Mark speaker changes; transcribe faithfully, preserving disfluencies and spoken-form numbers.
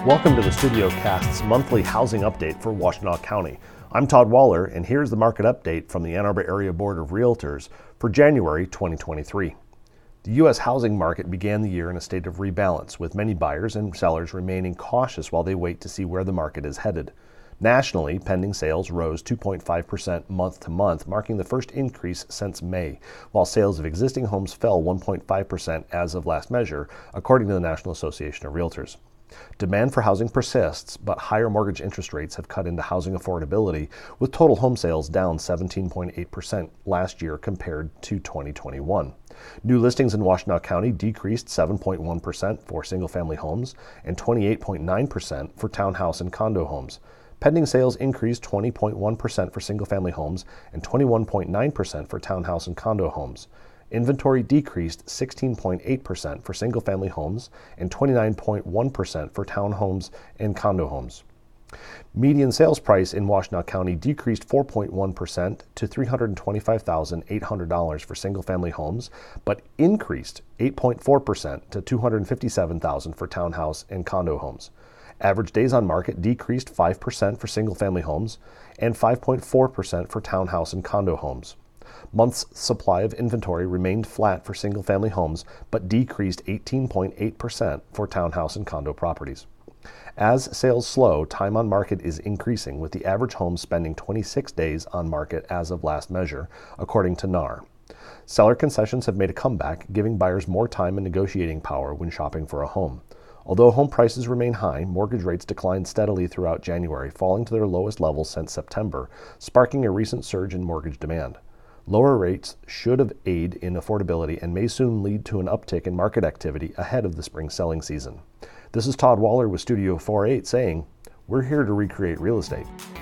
Speaker 1: Welcome to the Studio Cast's monthly housing update for Washtenaw County. I'm Todd Waller, and here's the market update from the Ann Arbor Area Board of Realtors for January twenty twenty-three. The U S housing market began the year in a state of rebalance, with many buyers and sellers remaining cautious while they wait to see where the market is headed. Nationally, pending sales rose two point five percent month to month, marking the first increase since May, while sales of existing homes fell one point five percent as of last measure, according to the National Association of Realtors. Demand for housing persists, but higher mortgage interest rates have cut into housing affordability, with total home sales down seventeen point eight percent last year compared to twenty twenty-one. New listings in Washtenaw County decreased seven point one percent for single-family homes and twenty-eight point nine percent for townhouse and condo homes. Pending sales increased twenty point one percent for single-family homes and twenty-one point nine percent for townhouse and condo homes. Inventory decreased sixteen point eight percent for single-family homes and twenty-nine point one percent for townhomes and condo homes. Median sales price in Washtenaw County decreased four point one percent to three hundred twenty-five thousand eight hundred dollars for single-family homes, but increased eight point four percent to two hundred fifty-seven thousand dollars for townhouse and condo homes. Average days on market decreased five percent for single-family homes and five point four percent for townhouse and condo homes. Months' supply of inventory remained flat for single-family homes, but decreased eighteen point eight percent for townhouse and condo properties. As sales slow, time on market is increasing, with the average home spending twenty-six days on market as of last measure, according to N A R. Seller concessions have made a comeback, giving buyers more time and negotiating power when shopping for a home. Although home prices remain high, mortgage rates declined steadily throughout January, falling to their lowest levels since September, sparking a recent surge in mortgage demand. Lower rates should aid in affordability and may soon lead to an uptick in market activity ahead of the spring selling season. This is Todd Waller with Studio forty-eight saying, "We're here to recreate real estate."